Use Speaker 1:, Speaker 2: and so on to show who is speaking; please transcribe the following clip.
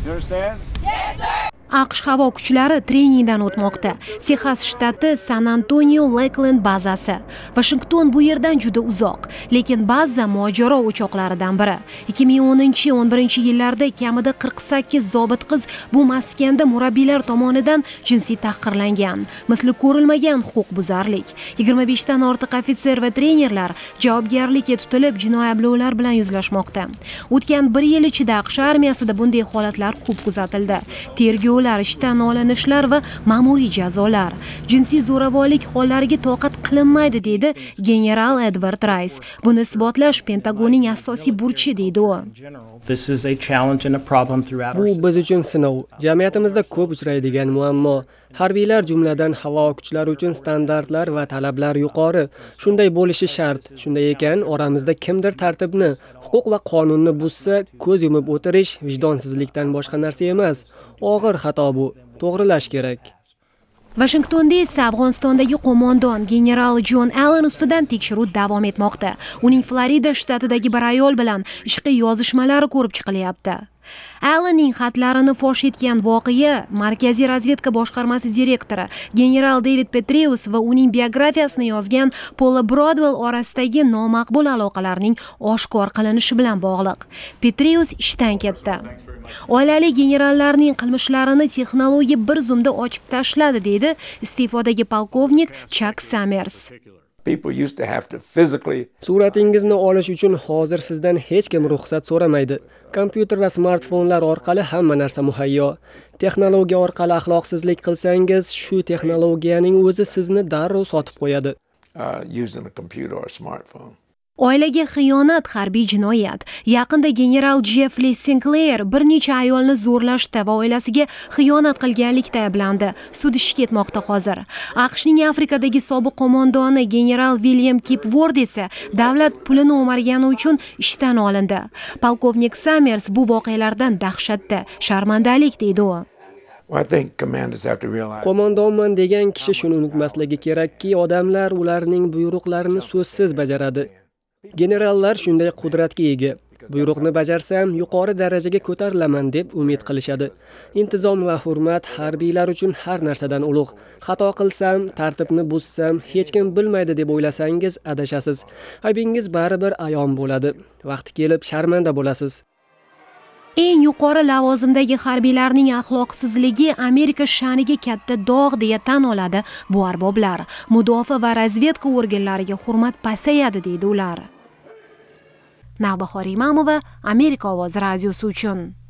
Speaker 1: You understand?
Speaker 2: AQSh havo kuchlari treningdan o'tmoqda. Texas shtati San Antonio Lakeland bazasi. Washington bu yerdan juda uzoq, lekin baza mojaro o'choqlaridan biri. 2010-11 yillarda kamida 48 zobit qiz bu maskanda murabbiylar tomonidan jinsiy tahqirlangan. Misli ko'rilmagan huquqbuzarlik. 25 dan ortiq ofitser va trenerlar javobgarlikka tutilib jinoiy ayblovlar bilan yuzlashmoqda. O'tgan 1 yil ichida AQSh armiyasida bunday holatlar ko'p kuzatildi. Tergov ishdan olinishlar va ma'muriy jazolar. Jinsiy zo'ravonlik hollariga toqat qilinmaydi deydi general Edward Rice. Buni isbotlash Pentagonning asosiy burchi deydi u.
Speaker 3: Bu biz uchun sinov. Jamiyatimizda ko'p uchraydigan muammo. Harbiylar jumladan havo kuchlari uchun standartlar va talablar yuqori. Shunday bo'lishi shart. Shunday ekan, oramizda kimdir tartibni, huquq va qonunni buzsa, ko'z yumib o'tirish vijdonsizlikdan boshqa narsa emas. Og'ir xato bu. To'g'rilash kerak.
Speaker 2: Washingtonda esa Afg'onistondagi qo'mondon general John Allen ustidan tekshiruv davom etmoqda. Uning Florida shtatidagi bir ayol bilan ishqiy yozishmalari ko'rib chiqilyapti. Allenning xatlarini fosh etgan voqea Markaziy razvedka boshqarmasi direktori general David Petraeus va uning biografiyasini yozgan Paula Broadwell orasidagi nomaqbul aloqalarning oshkor qilinishi bilan bog'liq. Petraeus ishdan ketdi. Oilali generallarning qilmishlarini texnologiya bir zumda ochib tashladi deydi iste'fodagi polkovnik Chuck Summers.
Speaker 3: Suratingizni olish uchun hozir sizdan hech kim ruxsat so'ramaydi. Kompyuter va smartfonlar orqali hamma narsa muhayyo. Texnologiya orqali axloqsizlik qilsangiz, shu texnologiyaning o'zi sizni darrov sotib qo'yadi.
Speaker 2: Oilaga xiyonat harbiy jinoyat. Yaqinda general Jeffrey Sinclair bir necha ayolni zo'rlashda va oilasiga xiyonat qilganlikda ayblandi. Sud ishi ketmoqda hozir. AQShning Afrikadagi sobiq qo'mondoni general William Kip Ward esa davlat pulini o'margani uchun ishdan olindi. Polkovnik Summers bu voqealardan dahshatda, sharmandalik deydi u.
Speaker 3: Qo'mondonman degan kishi shuni unutmasligi kerakki, odamlar ularning buyruqlarini so'zsiz bajaradi. Generallar shunday qudratga ega. Buyruqni bajarsam, yuqori darajaga ko'tarilaman deb umid qilishadi. Intizom va hurmat harbiylar uchun har narsadan ulug'. Xato qilsam, tartibni buzsam, hech kim bilmaydi deb o'ylasangiz adashasiz. Aybingiz baribir ayon bo'ladi. Vaqti kelib sharmanda bo'lasiz.
Speaker 2: Eng yuqori lavozimdagi harbiylarning axloqsizligi Amerika sha'niga katta dog' deya tan oladi bu arboblar. Mudofaa va razvedka organlariga hurmat pasayadi deydi ular. Navbahor Imamova, Amerika ovozi radiosi uchun.